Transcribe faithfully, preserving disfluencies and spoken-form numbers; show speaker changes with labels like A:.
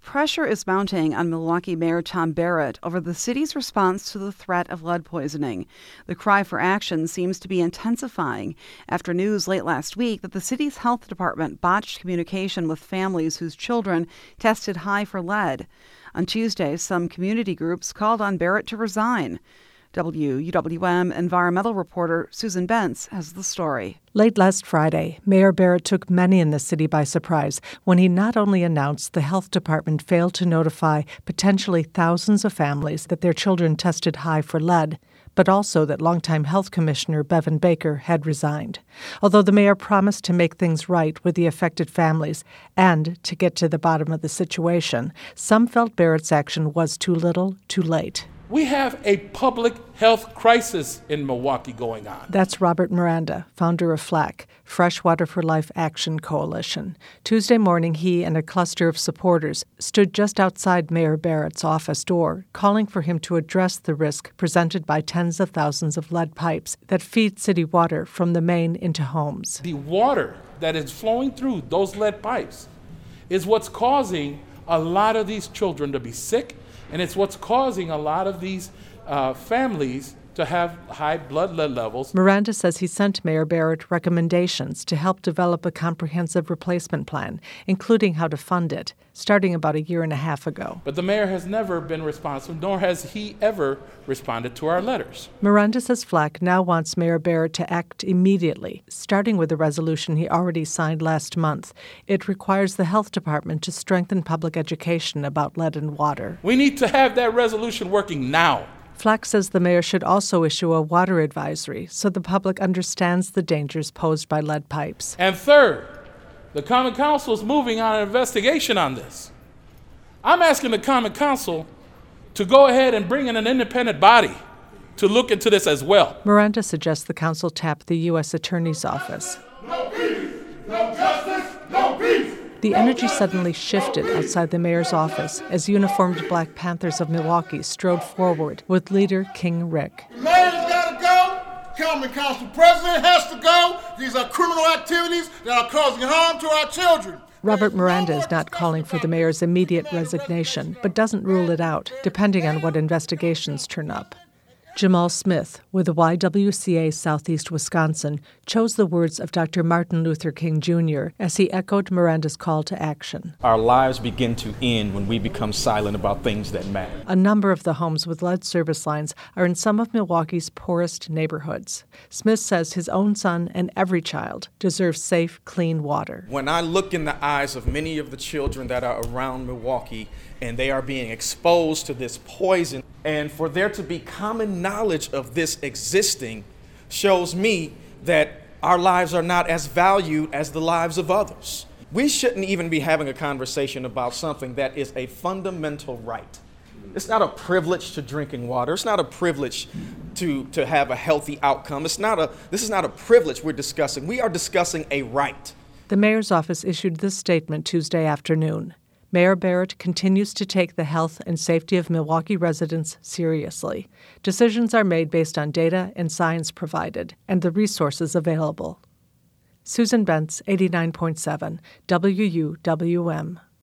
A: Pressure is mounting on Milwaukee Mayor Tom Barrett over the city's response to the threat of lead poisoning. The cry for action seems to be intensifying after news late last week that the city's health department botched communication with families whose children tested high for lead. On Tuesday, some community groups called on Barrett to resign. W U W M environmental reporter Susan Bentz has the story.
B: Late last Friday, Mayor Barrett took many in the city by surprise when he not only announced the health department failed to notify potentially thousands of families that their children tested high for lead, but also that longtime health commissioner Bevan Baker had resigned. Although the mayor promised to make things right with the affected families and to get to the bottom of the situation, some felt Barrett's action was too little, too late.
C: We have a public health crisis in Milwaukee going on.
B: That's Robert Miranda, founder of FLAC, Fresh Water for Life Action Coalition. Tuesday morning, he and a cluster of supporters stood just outside Mayor Barrett's office door, calling for him to address the risk presented by tens of thousands of lead pipes that feed city water from the main into homes.
C: The water that is flowing through those lead pipes is what's causing a lot of these children to be sick. And it's what's causing a lot of these uh, families to have high blood lead levels.
B: Miranda says he sent Mayor Barrett recommendations to help develop a comprehensive replacement plan, including how to fund it, starting about a year and a half ago.
C: But the mayor has never been responsive, nor has he ever responded to our letters.
B: Miranda says FLAC now wants Mayor Barrett to act immediately, starting with a resolution he already signed last month. It requires the health department to strengthen public education about lead and water.
C: We need to have that resolution working now.
B: FLAC says the mayor should also issue a water advisory so the public understands the dangers posed by lead pipes.
C: And third, the Common Council is moving on an investigation on this. I'm asking the Common Council to go ahead and bring in an independent body to look into this as well.
B: Miranda suggests the council tap the U S Attorney's Office.
D: No peace, no justice, no peace.
B: The energy suddenly shifted outside the mayor's office as uniformed Black Panthers of Milwaukee strode forward with leader King Rick.
D: The mayor's got to go. Common Council president has to go. These are criminal activities that are causing harm to our children.
B: Robert Miranda is not calling for the mayor's immediate resignation, but doesn't rule it out, depending on what investigations turn up. Jamal Smith, with the Y W C A Southeast Wisconsin, chose the words of Doctor Martin Luther King Junior as he echoed Miranda's call to action.
E: Our lives begin to end when we become silent about things that matter.
B: A number of the homes with lead service lines are in some of Milwaukee's poorest neighborhoods. Smith says his own son and every child deserves safe, clean water.
E: When I look in the eyes of many of the children that are around Milwaukee and they are being exposed to this poison, and for there to be common knowledge of this existing shows me that our lives are not as valued as the lives of others. We shouldn't even be having a conversation about something that is a fundamental right. It's not a privilege to drinking water. It's not a privilege to, to have a healthy outcome. It's not a, this is not a privilege we're discussing. We are discussing a right.
B: The mayor's office issued this statement Tuesday afternoon. Mayor Barrett continues to take the health and safety of Milwaukee residents seriously. Decisions are made based on data and science provided and the resources available. Susan Bentz, eighty-nine point seven, W U W M.